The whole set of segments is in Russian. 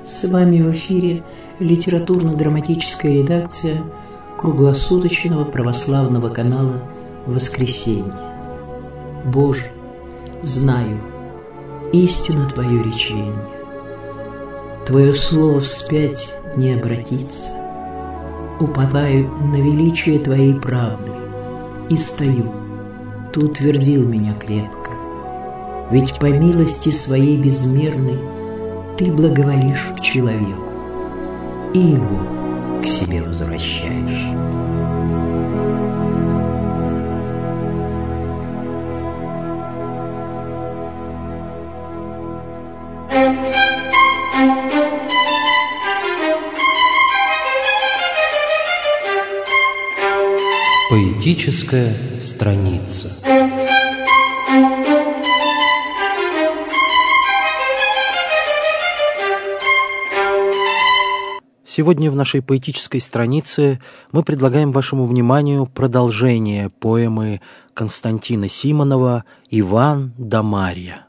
С вами в эфире литературно-драматическая редакция круглосуточного православного канала «Воскресенье». Боже, знаю, истинно Твое речение. Твое слово вспять не обратится. Уповаю на величие Твоей правды и стою. Ты утвердил меня крепко. Ведь по милости Своей безмерной Ты благоволишь к человеку и его к себе возвращаешь. Поэтическая страница. Сегодня в нашей поэтической странице мы предлагаем вашему вниманию продолжение поэмы Константина Симонова «Иван да Марья».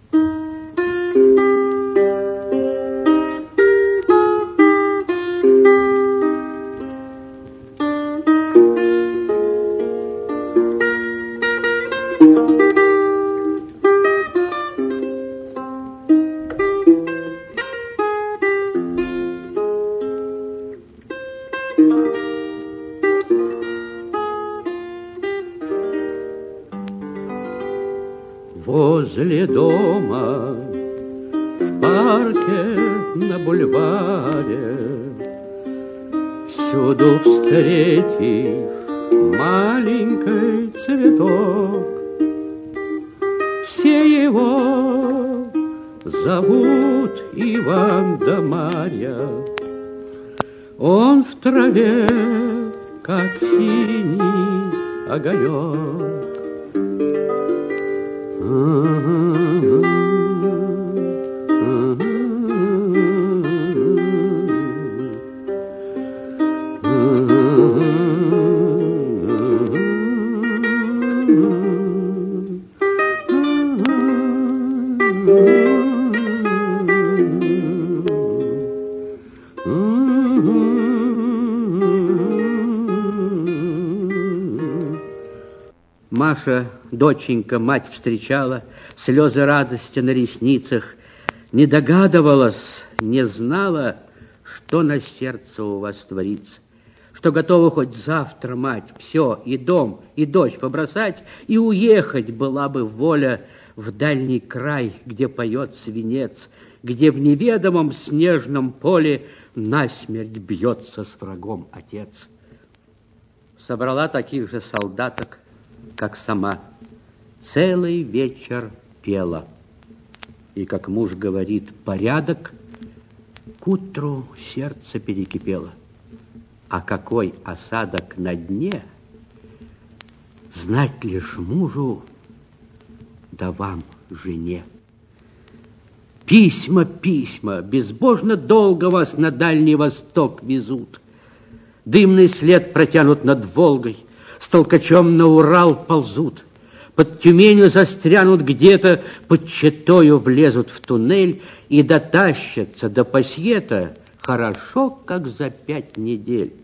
Возле дома, в парке, на бульваре, всюду встретишь маленький цветок. Все его зовут Иван да Марья. Он в траве, как синий огонек. Маша, доченька, мать встречала, слезы радости на ресницах. Не догадывалась, не знала, что на сердце у вас творится, что готова хоть завтра, мать, все, и дом, и дочь побросать, и уехать была бы воля в дальний край, где поет свинец, где в неведомом снежном поле насмерть бьется с врагом отец. Собрала таких же солдаток, как сама, целый вечер пела. И, как муж говорит, порядок, к утру сердце перекипело. А какой осадок на дне, знать лишь мужу, да вам, жене. Письма, письма, безбожно долго вас на Дальний Восток везут. Дымный след протянут над Волгой, с толкачом на Урал ползут, под Тюменью застрянут где-то, под Читою влезут в туннель и дотащатся до Пасьета хорошо, как за 5 недель.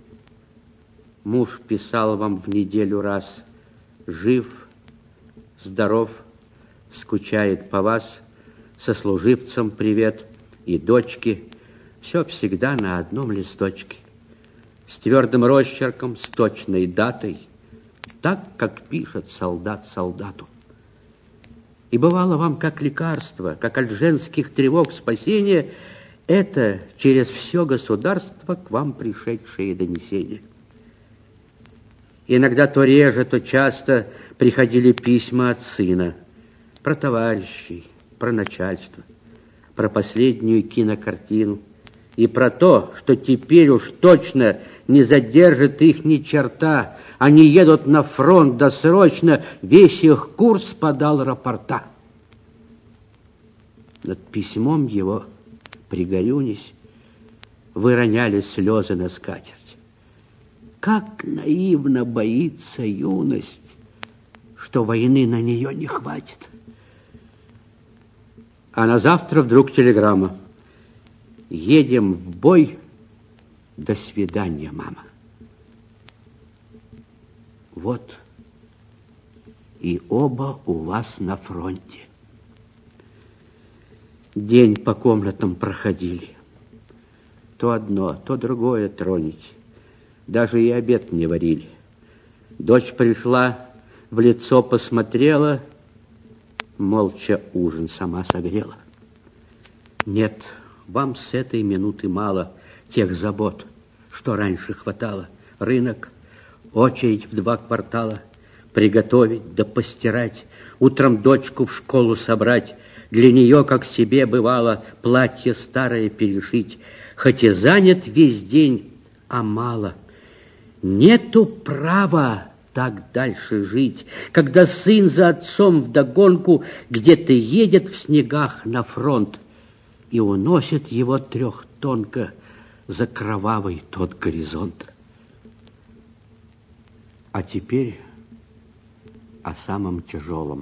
Муж писал вам в неделю раз: жив, здоров, скучает по вас, сослуживцам привет и дочке, все всегда на одном листочке, с твердым росчерком, с точной датой, так, как пишет солдат солдату. И бывало вам как лекарство, как от женских тревог спасение, это через все государство к вам пришедшее донесение. Иногда то реже, то часто приходили письма от сына про товарищей, про начальство, про последнюю кинокартину и про то, что теперь уж точно не задержит их ни черта. Они едут на фронт досрочно, весь их курс подал рапорта. Над письмом его, пригорюнись, вы роняли слезы на скатерть. Как наивно боится юность, что войны на нее не хватит. А на завтра вдруг телеграмма. едем в бой. До свидания, мама. Вот и оба у вас на фронте. День по комнатам проходили. То одно, то другое тронете. Даже и обед не варили. Дочь пришла, в лицо посмотрела, молча ужин сама согрела. Нет, вам с этой минуты мало тех забот, что раньше хватало. Рынок, очередь в 2 квартала, приготовить да постирать, утром дочку в школу собрать, для нее, как себе бывало, платье старое перешить, хоть и занят весь день, а мало. Нету права так дальше жить, когда сын за отцом вдогонку где-то едет в снегах на фронт и уносит его трехтонко за кровавый тот горизонт. А теперь о самом тяжелом.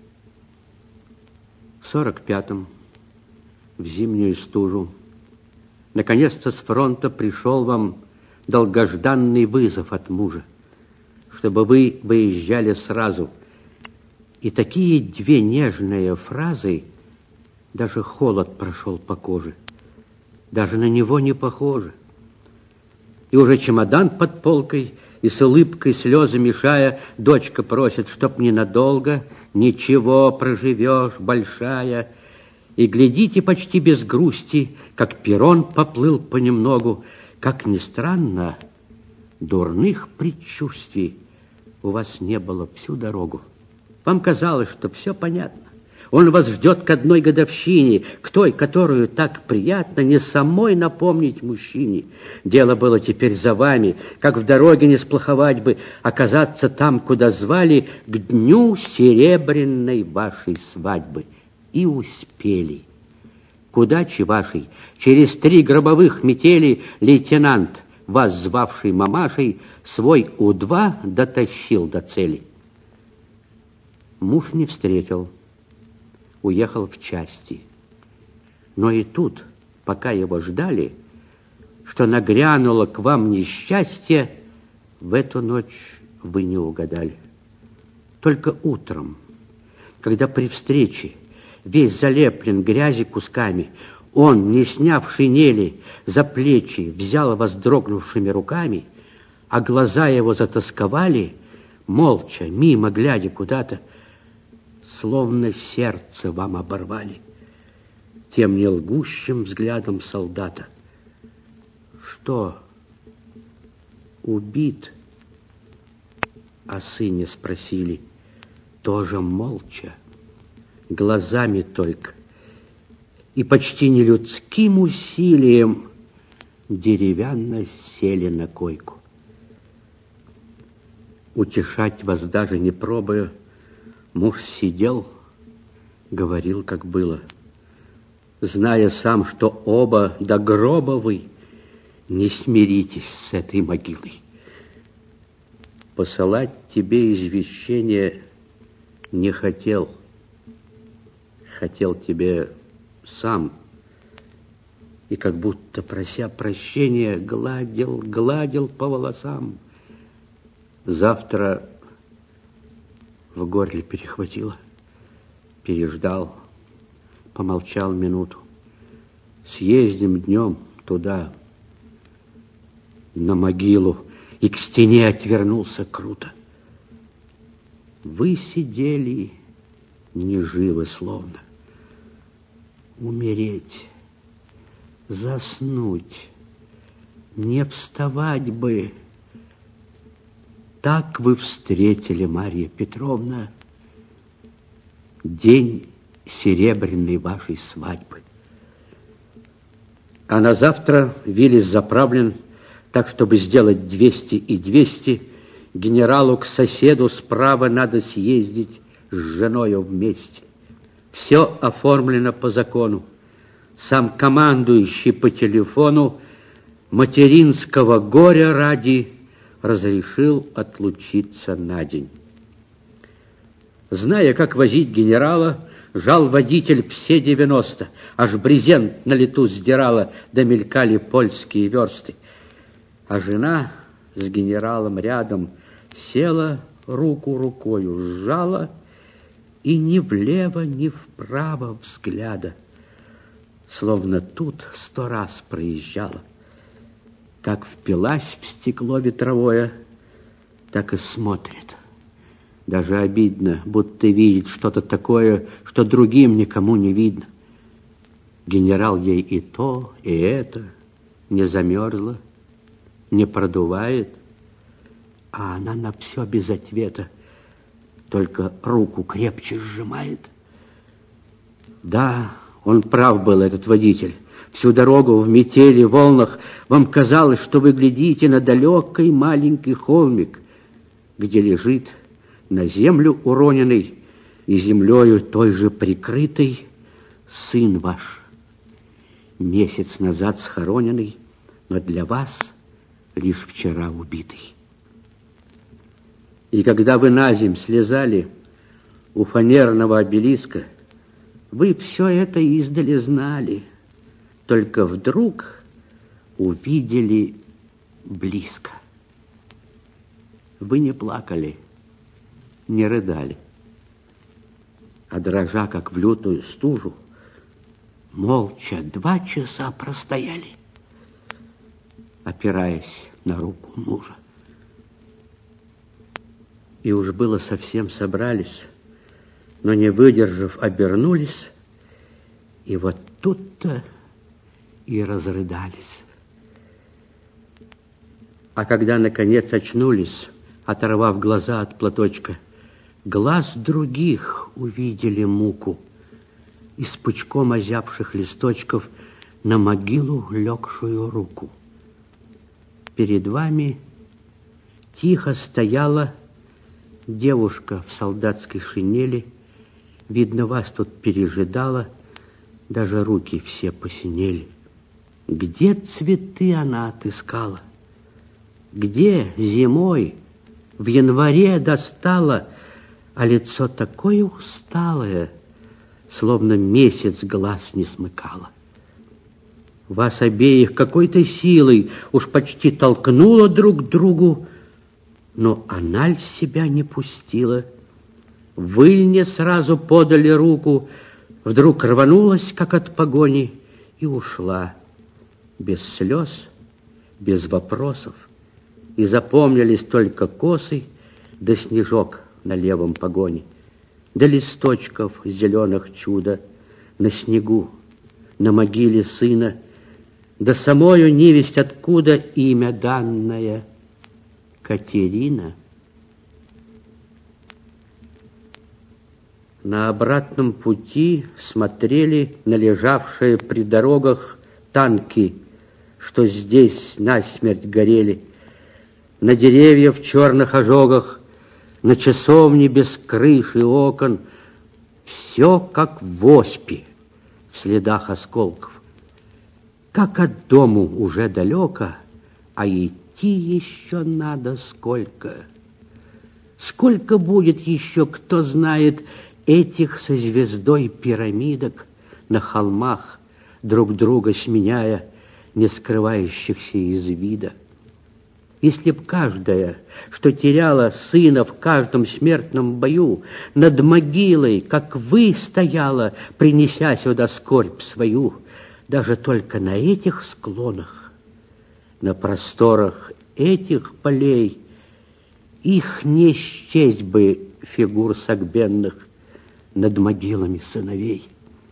В 45-м, в зимнюю стужу, наконец-то с фронта пришел вам долгожданный вызов от мужа, чтобы вы выезжали сразу. И такие 2 нежные фразы, даже холод прошел по коже, даже на него не похоже. И уже чемодан под полкой, и с улыбкой слезы мешая, дочка просит, чтоб ненадолго, ничего, проживешь, большая. И глядите почти без грусти, как перрон поплыл понемногу. Как ни странно, дурных предчувствий у вас не было всю дорогу. Вам казалось, что все понятно. Он вас ждет к одной годовщине, к той, которую так приятно не самой напомнить мужчине. Дело было теперь за вами, как в дороге не сплоховать бы, оказаться там, куда звали, к дню серебряной вашей свадьбы. И успели. К удаче вашей через 3 гробовых метели лейтенант, вас звавший мамашей, свой У-2 дотащил до цели. Муж не встретил, уехал в части. Но и тут, пока его ждали, что нагрянуло к вам несчастье, в эту ночь вы не угадали. Только утром, когда при встрече весь залеплен грязи кусками, он, не сняв шинели, за плечи взял вас дрогнувшими руками, а глаза его затосковали, молча, мимо глядя куда-то, словно сердце вам оборвали тем нелгущим взглядом солдата. Что, убит? О сыне спросили, тоже молча, глазами только, и почти нелюдским усилием деревянно сели на койку. Утешать вас даже не пробуя, муж сидел, говорил, как было, зная сам, что оба до гроба вы не смиритесь с этой могилой. Посылать тебе извещение не хотел. Хотел тебе сам. И как будто, прося прощения, гладил по волосам. Завтра в горле перехватило. Переждал, помолчал минуту. Съездим днем туда, на могилу, и к стене отвернулся круто. Вы сидели не живы словно. Умереть, заснуть, не вставать бы. Так вы встретили, Марья Петровна, день серебряной вашей свадьбы. А на завтра Виллис заправлен так, чтобы сделать 200 и 200. Генералу к соседу справа надо съездить с женою вместе. Все оформлено по закону. Сам командующий по телефону материнского горя ради разрешил отлучиться на день. Зная, как возить генерала, жал водитель все 90, аж брезент на лету сдирала, да мелькали польские версты. А жена с генералом рядом села, руку рукою сжала, и ни влево, ни вправо взгляда, словно тут 100 раз проезжала. Как впилась в стекло ветровое, так и смотрит. Даже обидно, будто видит что-то такое, что другим никому не видно. Генерал ей и то, и это, не замерзла, не продувает, а она на все без ответа, только руку крепче сжимает. Да, он прав был, этот водитель. Всю дорогу в метели, волнах вам казалось, что вы глядите на далекий маленький холмик, где лежит на землю уроненный и землею той же прикрытый сын ваш, месяц назад схороненный, но для вас лишь вчера убитый. И когда вы на земь слезали у фанерного обелиска, вы все это издали знали, только вдруг увидели близко. Вы не плакали, не рыдали, а дрожа, как в лютую стужу, молча 2 часа простояли, опираясь на руку мужа. И уж было совсем собрались, но не выдержав, обернулись, и вот тут-то и разрыдались. А когда, наконец, очнулись, оторвав глаза от платочка, глаз других увидели муку и с пучком озябших листочков на могилу легшую руку. Перед вами тихо стояла девушка в солдатской шинели, видно, вас тут пережидала, даже руки все посинели. Где цветы она отыскала? Где зимой, в январе достала, а лицо такое усталое, словно месяц глаз не смыкала? Вас обеих какой-то силой уж почти толкнула друг к другу, но она себя не пустила. Вы не сразу подали руку, вдруг рванулась, как от погони, и ушла. Без слез, без вопросов. И запомнились только косы, да снежок на левом погоне, да листочков зеленых чудо на снегу, на могиле сына, да самою невесть откуда имя данное Катерина. На обратном пути смотрели на лежавшие при дорогах танки, что здесь насмерть горели, на деревья в черных ожогах, на часовни без крыш и окон. Все как в оспе, в следах осколков. Как от дому уже далеко, а идти еще надо сколько. Сколько будет еще, кто знает, этих со звездой пирамидок на холмах, друг друга сменяя, не скрывающихся из вида. Если б каждая, что теряла сына в каждом смертном бою, над могилой, как вы, стояла, принеся сюда скорбь свою, даже только на этих склонах, на просторах этих полей, их не счесть бы фигур согбенных над могилами сыновей.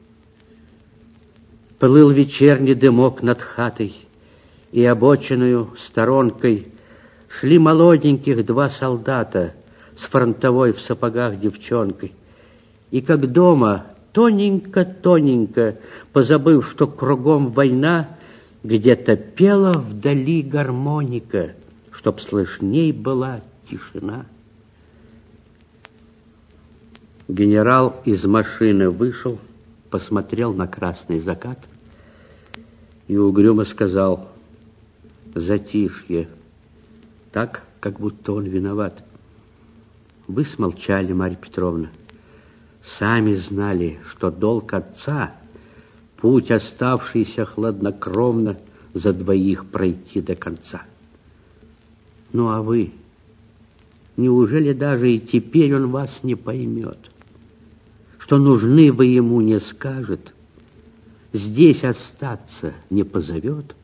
Плыл вечерний дымок над хатой, и обочиною сторонкой шли молоденьких 2 солдата с фронтовой в сапогах девчонкой. И как дома, тоненько-тоненько, позабыв, что кругом война, где-то пела вдали гармоника, чтоб слышней была тишина. Генерал из машины вышел, посмотрел на красный закат и угрюмо сказал: затишье, так, как будто он виноват. Вы смолчали, Марья Петровна. Сами знали, что долг отца — путь, оставшийся хладнокровно за двоих пройти до конца. Ну а вы, неужели даже и теперь он вас не поймет? Что нужны вы ему не скажет, здесь остаться не позовет?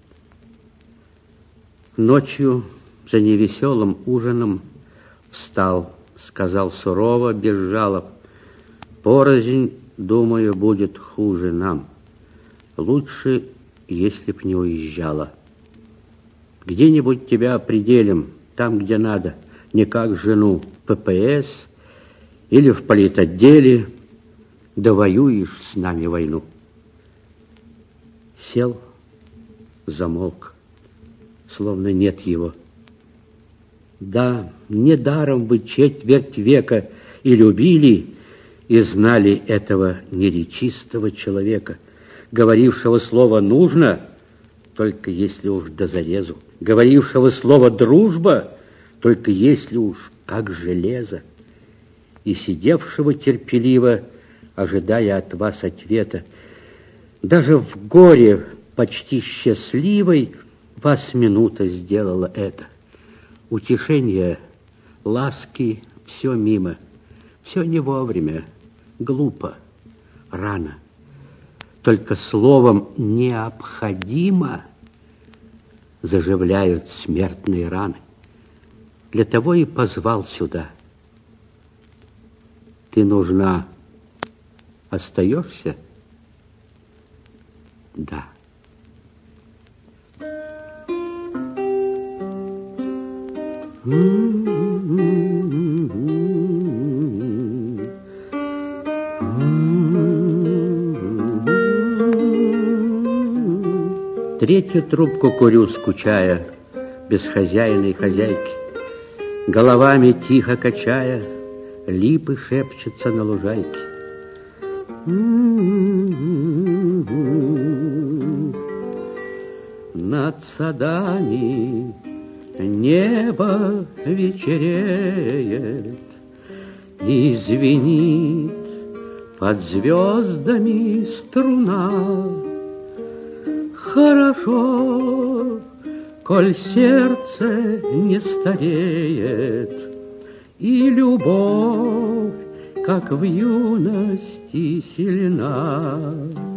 Ночью за невеселым ужином встал, сказал сурово, без жалоб: порознь, думаю, будет хуже нам. Лучше, если б не уезжала. Где-нибудь тебя определим, там, где надо, не как жену ППС или в политотделе, довоюешь с нами войну. Сел, замолк, словно нет его. Да, недаром вы четверть века и любили, и знали этого неречистого человека, говорившего слово «нужно», только если уж до зарезу, говорившего слово «дружба», только если уж как железо, и сидевшего терпеливо, ожидая от вас ответа. Даже в горе почти счастливой вас минута сделала это. Утешение, ласки, все мимо, все не вовремя, глупо, рано. Только словом «необходимо» заживляют смертные раны. Для того и позвал сюда. Ты нужна. Остаешься? Да. Третью трубку курю, скучая, без хозяина и хозяйки. Головами тихо качая, липы шепчутся на лужайке. Над садами небо вечереет и звенит под звездами струна. Хорошо, коль сердце не стареет, и любовь, как в юности, сильна.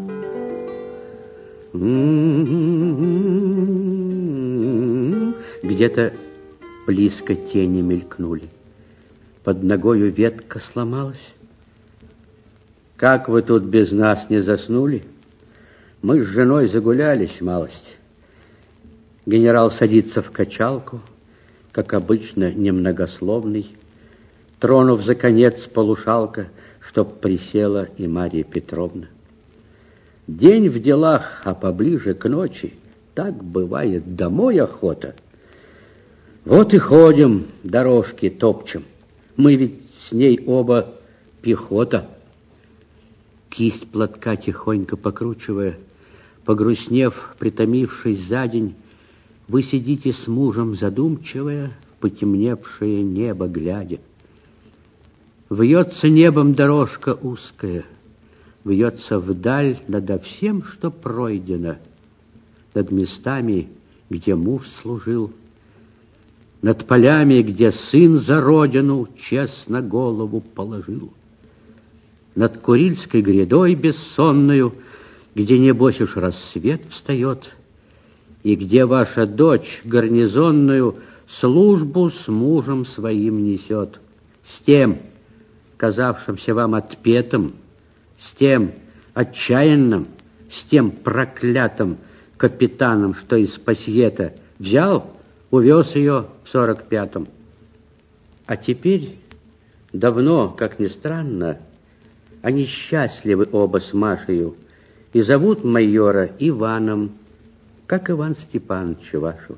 Где-то близко тени мелькнули. Под ногою ветка сломалась. Как вы тут без нас не заснули? Мы с женой загулялись малость. Генерал садится в качалку, как обычно, немногословный, тронув за конец полушалка, чтоб присела и Марья Петровна. День в делах, а поближе к ночи, так бывает, домой охота. Вот и ходим, дорожки топчем. Мы ведь с ней оба пехота. Кисть платка тихонько покручивая, погрустнев, притомившись за день, вы сидите с мужем задумчивая, в потемневшее небо глядя. Вьется небом дорожка узкая, вьется вдаль надо всем, что пройдено, над местами, где муж служил, над полями, где сын за родину честно голову положил, над Курильской грядой бессонную, где, небось, уж рассвет встает, и где ваша дочь гарнизонную службу с мужем своим несет, с тем, казавшимся вам отпетым, с тем отчаянным, с тем проклятым капитаном, что из Пасьета взял, увез ее в 45-м. А теперь, давно, как ни странно, они счастливы оба с Машею и зовут майора Иваном, как Иван Степановича вашего.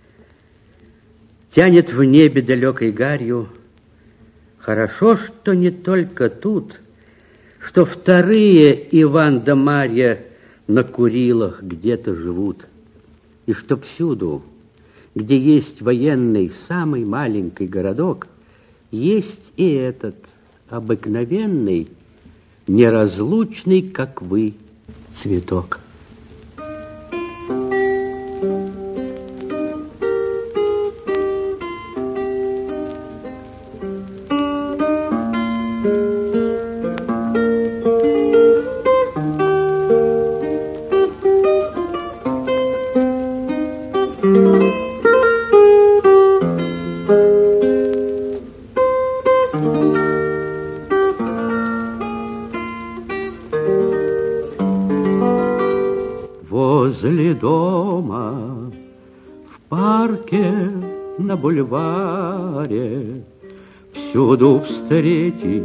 Тянет в небе далекой гарью. Хорошо, что не только тут, что вторые Иван да Марья на Курилах где-то живут, и что всюду, где есть военный самый маленький городок, есть и этот обыкновенный неразлучный, как вы, цветок. Возле дома, в парке, на бульваре всюду встретишь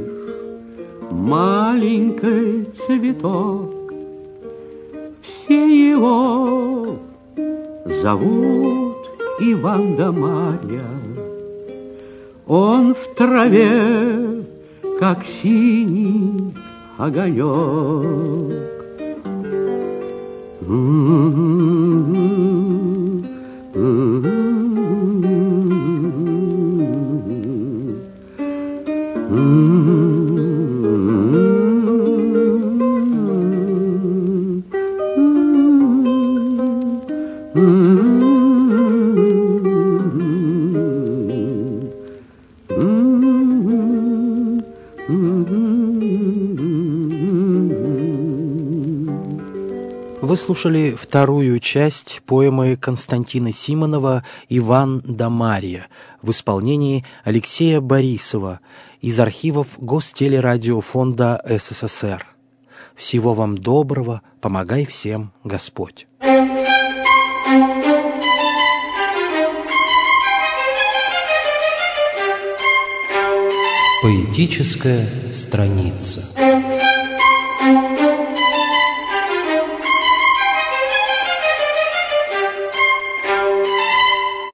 маленький цветок. Все его зовут Иван да Марья. Он в траве, как синий огонек. Вы слушали вторую часть поэмы Константина Симонова «Иван да Марья» в исполнении Алексея Борисова из архивов Гостелерадиофонда СССР. Всего вам доброго, помогай всем Господь. Поэтическая страница.